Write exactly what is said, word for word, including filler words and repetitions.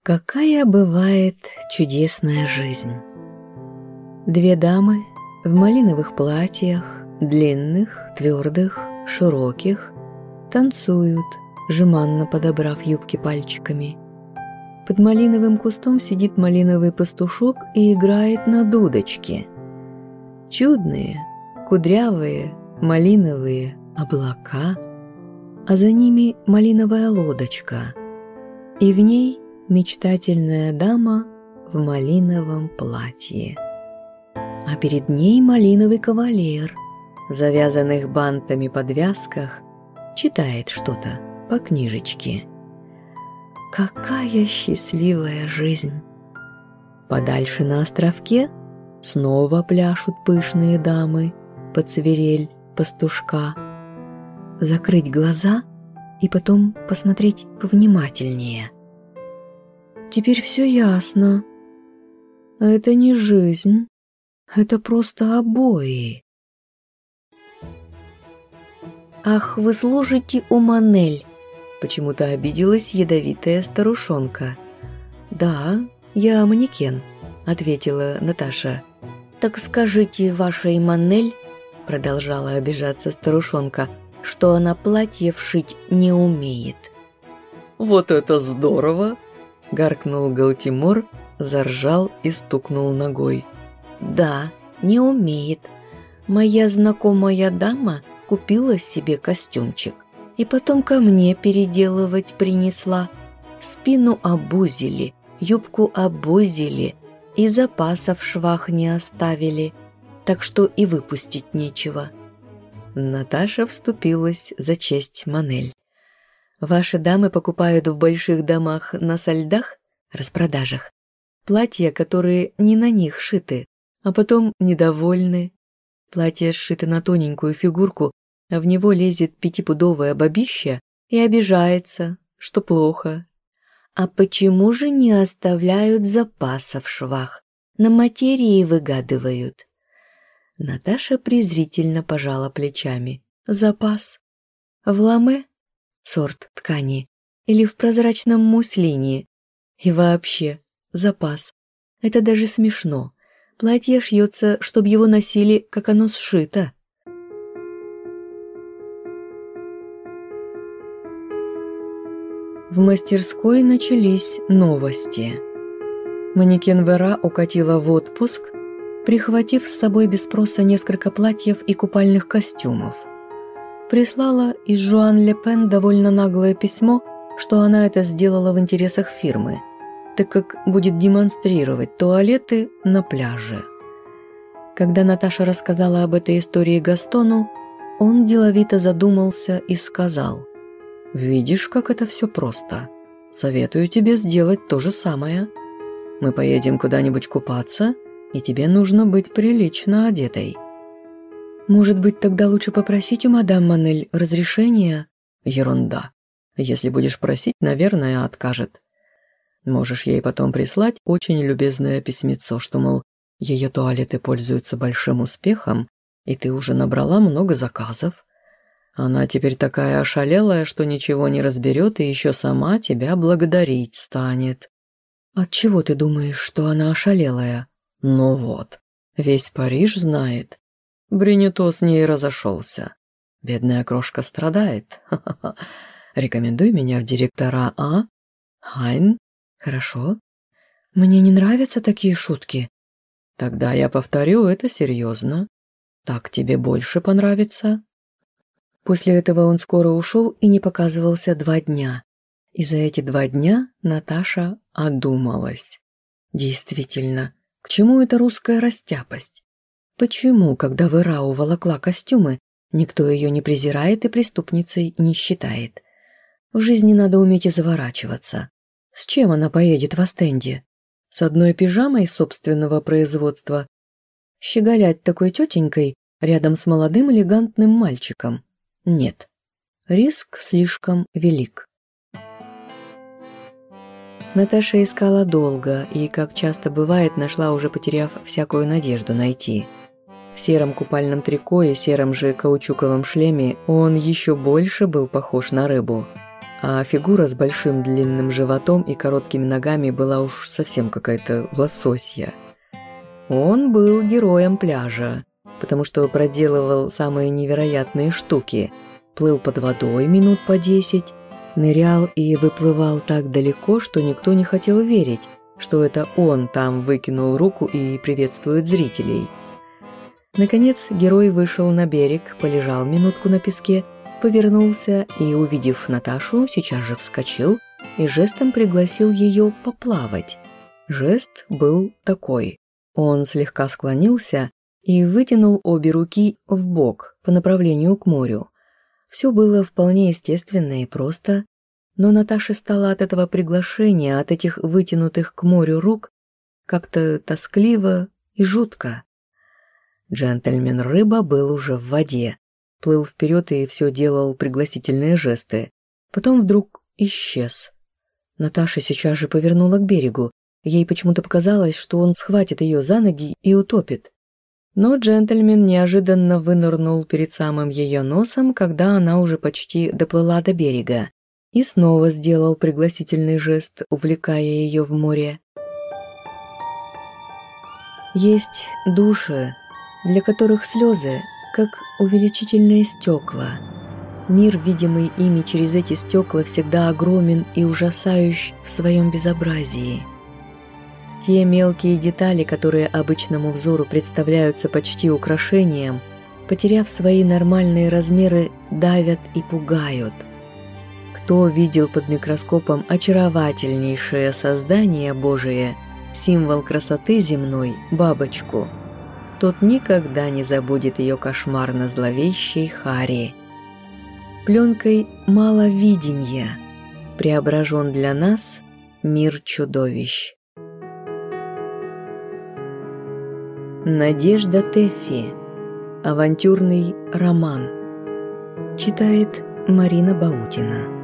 Какая бывает чудесная жизнь. Две дамы в малиновых платьях, длинных, твердых, широких, танцуют, жеманно подобрав юбки пальчиками. Под малиновым кустом сидит малиновый пастушок и играет на дудочке. Чудные, кудрявые, малиновые облака, а за ними малиновая лодочка, и в ней мечтательная дама в малиновом платье. А перед ней малиновый кавалер в завязанных бантами подвязках читает что-то по книжечке. Какая счастливая жизнь! Подальше на островке снова пляшут пышные дамы под свирель пастушка. Закрыть глаза и потом посмотреть повнимательнее. Теперь все ясно. Это не жизнь, это просто обои. «Ах, вы служите у Манель!» Почему-то обиделась ядовитая старушонка. «Да, я манекен», — ответила Наташа. «Так скажите вашей Манель», — продолжала обижаться старушонка, «что она платье вшить не умеет». «Вот это здорово!» — гаркнул Галтимор, заржал и стукнул ногой. «Да, не умеет. Моя знакомая дама купила себе костюмчик и потом ко мне переделывать принесла. Спину обузили, юбку обузили и запасов в швах не оставили, так что и выпустить нечего». Наташа вступилась за честь Манель. «Ваши дамы покупают в больших домах на сальдах, распродажах, платья, которые не на них шиты, а потом недовольны. Платье сшито на тоненькую фигурку, а в него лезет пятипудовое бабища и обижается, что плохо. А почему же не оставляют запаса в швах? На материи выгадывают». Наташа презрительно пожала плечами. «Запас? В ламе? Сорт ткани? Или в прозрачном муслине? И вообще, запас. Это даже смешно. Платье шьется, чтобы его носили, как оно сшито». В мастерской начались новости. Манекен Вера укатила в отпуск, прихватив с собой без спроса несколько платьев и купальных костюмов. Прислала из Жуан-Ле-Пен довольно наглое письмо, что она это сделала в интересах фирмы, так как будет демонстрировать туалеты на пляже. Когда Наташа рассказала об этой истории Гастону, он деловито задумался и сказал: «Видишь, как это все просто. Советую тебе сделать то же самое. Мы поедем куда-нибудь купаться, и тебе нужно быть прилично одетой». «Может быть, тогда лучше попросить у мадам Манель разрешения?» «Ерунда. Если будешь просить, наверное, откажет. Можешь ей потом прислать очень любезное письмецо, что, мол, ее туалеты пользуются большим успехом, и ты уже набрала много заказов. Она теперь такая ошалелая, что ничего не разберет и еще сама тебя благодарить станет». «Отчего ты думаешь, что она ошалелая?» «Ну вот, весь Париж знает. Брюнето с ней разошелся. Бедная крошка страдает. Ха-ха-ха. Рекомендуй меня в директора, а? Хайн?» «Хорошо. Мне не нравятся такие шутки». «Тогда я повторю, это серьезно. Так тебе больше понравится». После этого он скоро ушел и не показывался два дня. И за эти два дня Наташа одумалась. Действительно, к чему эта русская растяпость? Почему, когда Вера уволокла костюмы, никто ее не презирает и преступницей не считает? В жизни надо уметь и заворачиваться. С чем она поедет в Остенде? С одной пижамой собственного производства? Щеголять такой тетенькой рядом с молодым элегантным мальчиком? Нет. Риск слишком велик. Наташа искала долго и, как часто бывает, нашла, уже потеряв всякую надежду найти. В сером купальном трико и сером же каучуковом шлеме он еще больше был похож на рыбу. а фигура с большим длинным животом и короткими ногами была уж совсем какая-то лососья. Он был героем пляжа, потому что проделывал самые невероятные штуки. Плыл под водой минут по десять, нырял и выплывал так далеко, что никто не хотел верить, что это он там выкинул руку и приветствует зрителей. Наконец герой вышел на берег, полежал минутку на песке, повернулся и, увидев Наташу, сейчас же вскочил и жестом пригласил ее поплавать. Жест был такой. Он слегка склонился и вытянул обе руки вбок по направлению к морю. Все было вполне естественно и просто, но Наташе стало от этого приглашения, от этих вытянутых к морю рук, как-то тоскливо и жутко. Джентльмен-рыба был уже в воде, плыл вперед и все делал пригласительные жесты. Потом вдруг исчез. Наташа сейчас же повернула к берегу. Ей почему-то показалось, что он схватит ее за ноги и утопит. Но джентльмен неожиданно вынырнул перед самым ее носом, когда она уже почти доплыла до берега, и снова сделал пригласительный жест, увлекая ее в море. Есть души, для которых слезы как увеличительные стекла. Мир, видимый ими через эти стекла, всегда огромен и ужасающ в своем безобразии. Те мелкие детали, которые обычному взору представляются почти украшением, потеряв свои нормальные размеры, давят и пугают. Кто видел под микроскопом очаровательнейшее создание Божие, символ красоты земной, бабочку, тот никогда не забудет ее кошмарно-зловещей хари. Пленкой маловидения преображен для нас мир чудовищ. Надежда Тэффи. Авантюрный роман. Читает Марина Баутина.